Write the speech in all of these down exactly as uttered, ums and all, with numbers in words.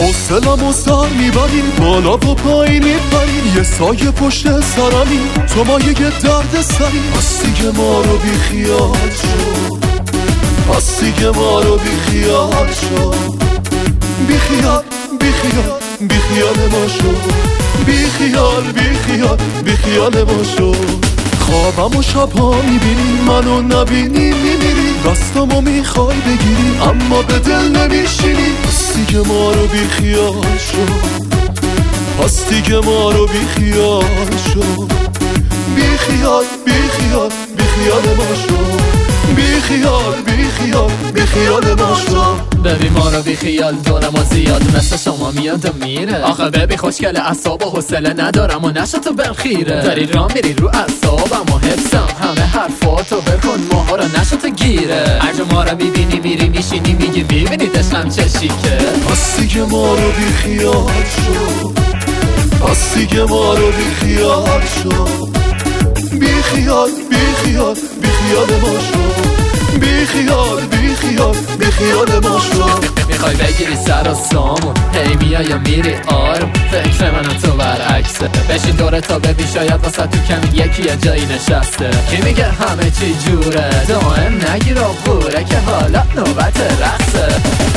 حوصله‌مو سر میبریم، بالا و پایین میپریم، یه سایه پشت سرمی، تو مایه درد سری. پس دیگه ما رو بی خیال شو، پس دیگه ما رو بی خیال شو، بی خیال بی خیال بی خیال ما شو، بی خیال بی خیال بی خیال ما شو. خوابم و شبها میبینی منو نبینی میمیری، دستامو میخوای بگیری اما به دل نمیشینی. پس دیگه ما رو بی خیال شو، پس دیگه ما رو بی خیال شو، بی خیال بی خیال بی خیال ما شو، بی خیال بی خیال بی خیال ما شو. ببین ما رو بی خیال دورم و زیاد مثل شما میاد و میره. آخه ببین خوشگل اعصاب و حوصله ندارم و نشو تو بخیره. داری راه میری رو اعصابم و حفظم همه حرفاتو بکن ماها رو نشو تو گیره. هرجا ما رو میبینی میری میشینی میگی میبینی دشم چه شیکه. پس دیگه ما رو بی خیال شو، پس دیگه ما رو بی خیال شو، بی خیال بی خیال بی خیال ما شو، بی خیال بی خیال بی خیال ما شو. میخوای بگیری سر و سامون هی میای یا میری آروم، فکر منم تو برعکسه. بشین دوره تا ببین شاید واسه تو کمی یکی یه جایی نشسته. کی میگه همه چی جوره، دائم نگیر و بوره که حالا نوبت رقصه.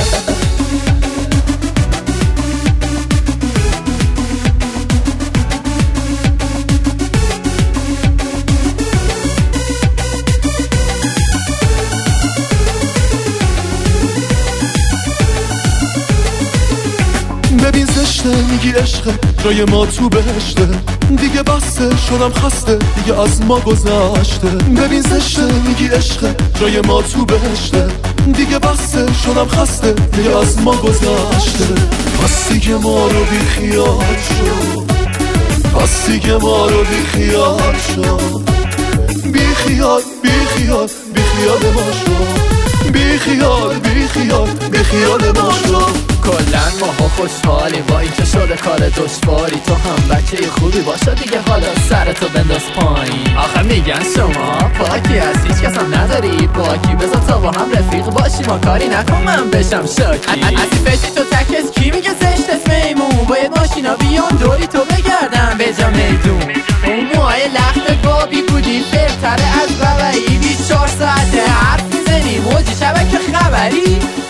ببین زشته میگی عشقه، جای ما تو بهشته، دیگه بسته شدم خسته دیگه از ما گذشته. ببین زشته میگی عشقه، جای ما تو بهشته، دیگه بسته شدم خسته دیگه از ما گذشته. پس دیگه ما رو بی خیال شو، پس دیگه ما رو بی خیال شو، بی خیال بی خیال بی خیال ما شو، بی خیال بی خیال بی خیال ما شو. کلن ماها خوشحالی با این که شده کار دشواری. تو هم بچه خوبی باشه دیگه حالا سرتو بنداز پایین. آخه میگن شما پاکی از هیچ کس هم نداری باکی، بذار تا با هم رفیق باشی ما کاری نکن من بشم شاکی. از این فشی تو تکس کی میگه زشت اسم میمون، باید ماشینا بیان دوری تو بگردن به جا میدون. اون موهای لخت بابی بودی بهتره از ببری، بیست و چهار ساعته حرف میزنی موجی شبکه خبری.